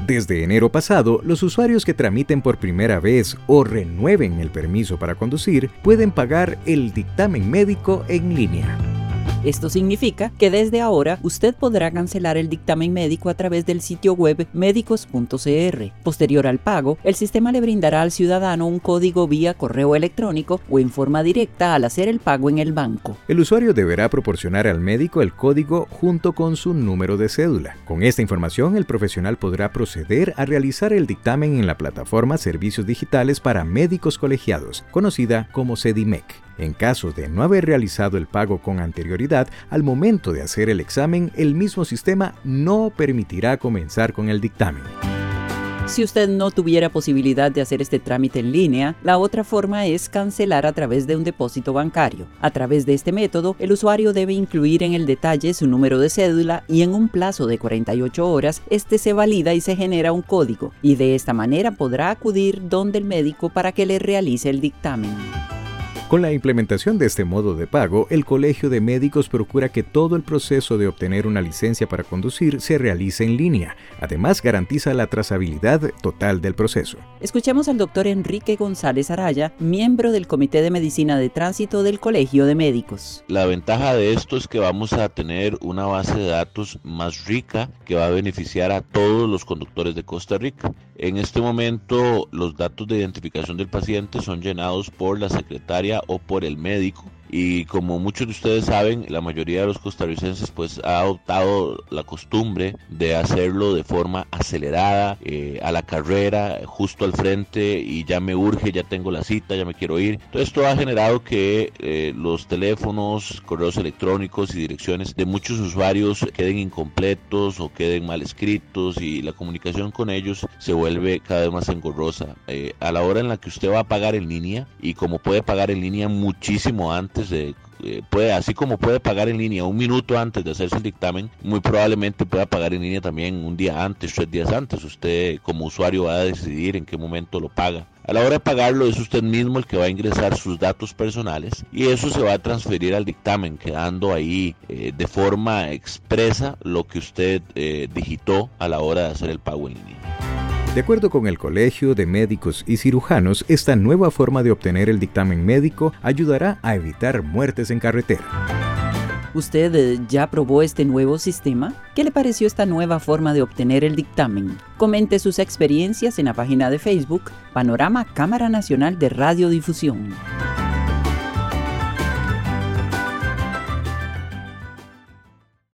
Desde enero pasado, los usuarios que tramiten por primera vez o renueven el permiso para conducir pueden pagar el dictamen médico en línea. Esto significa que desde ahora usted podrá cancelar el dictamen médico a través del sitio web medicos.cr. Posterior al pago, el sistema le brindará al ciudadano un código vía correo electrónico o en forma directa al hacer el pago en el banco. El usuario deberá proporcionar al médico el código junto con su número de cédula. Con esta información, el profesional podrá proceder a realizar el dictamen en la plataforma Servicios Digitales para Médicos Colegiados, conocida como CEDIMEC. En caso de no haber realizado el pago con anterioridad, al momento de hacer el examen, el mismo sistema no permitirá comenzar con el dictamen. Si usted no tuviera posibilidad de hacer este trámite en línea, la otra forma es cancelar a través de un depósito bancario. A través de este método, el usuario debe incluir en el detalle su número de cédula y en un plazo de 48 horas, este se valida y se genera un código, y de esta manera podrá acudir donde el médico para que le realice el dictamen. Con la implementación de este modo de pago, el Colegio de Médicos procura que todo el proceso de obtener una licencia para conducir se realice en línea. Además, garantiza la trazabilidad total del proceso. Escuchemos al doctor Enrique González Araya, miembro del Comité de Medicina de Tránsito del Colegio de Médicos. La ventaja de esto es que vamos a tener una base de datos más rica que va a beneficiar a todos los conductores de Costa Rica. En este momento, los datos de identificación del paciente son llenados por la secretaria o por el médico. Y como muchos de ustedes saben, la mayoría de los costarricenses pues ha adoptado la costumbre de hacerlo de forma acelerada, a la carrera, justo al frente, y ya me urge, ya tengo la cita, ya me quiero ir. Entonces esto ha generado que los teléfonos, correos electrónicos y direcciones de muchos usuarios queden incompletos o queden mal escritos, y la comunicación con ellos se vuelve cada vez más engorrosa. A la hora en la que usted va a pagar en línea, y como puede pagar en línea muchísimo antes así como puede pagar en línea un minuto antes de hacerse el dictamen, muy probablemente pueda pagar en línea también un día antes, 3 días antes. Usted como usuario va a decidir en qué momento lo paga. A la hora de pagarlo es usted mismo el que va a ingresar sus datos personales, y eso se va a transferir al dictamen, quedando ahí de forma expresa lo que usted digitó a la hora de hacer el pago en línea. De acuerdo con el Colegio de Médicos y Cirujanos, esta nueva forma de obtener el dictamen médico ayudará a evitar muertes en carretera. ¿Usted ya probó este nuevo sistema? ¿Qué le pareció esta nueva forma de obtener el dictamen? Comente sus experiencias en la página de Facebook Panorama Cámara Nacional de Radiodifusión.